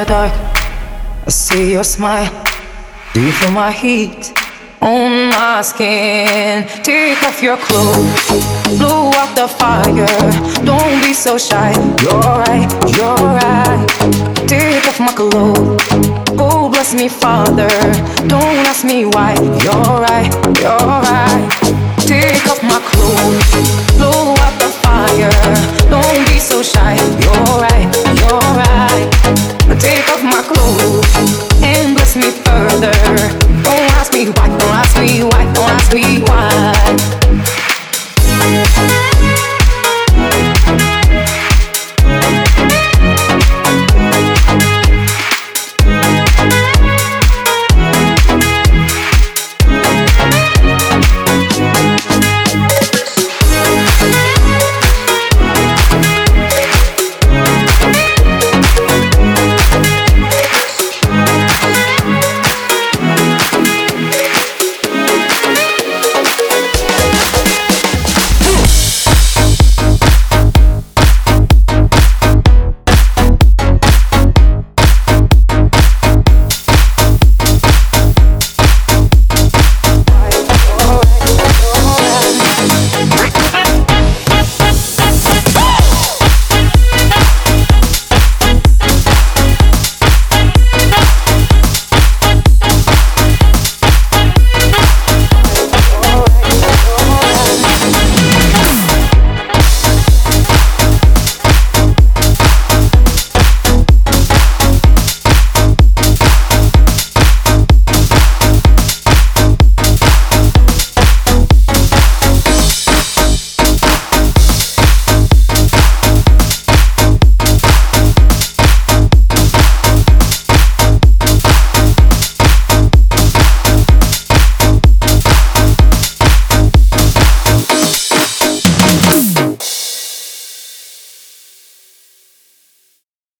dark, I see your smile. Do you feel my heat on my skin? Take off your clothes, blow out the fire. Don't be so shy. You're right, you're right. Take off my clothes. Oh, bless me, Father. Don't ask me why. You're right, you're right. Take off my clothes, blow out the fire.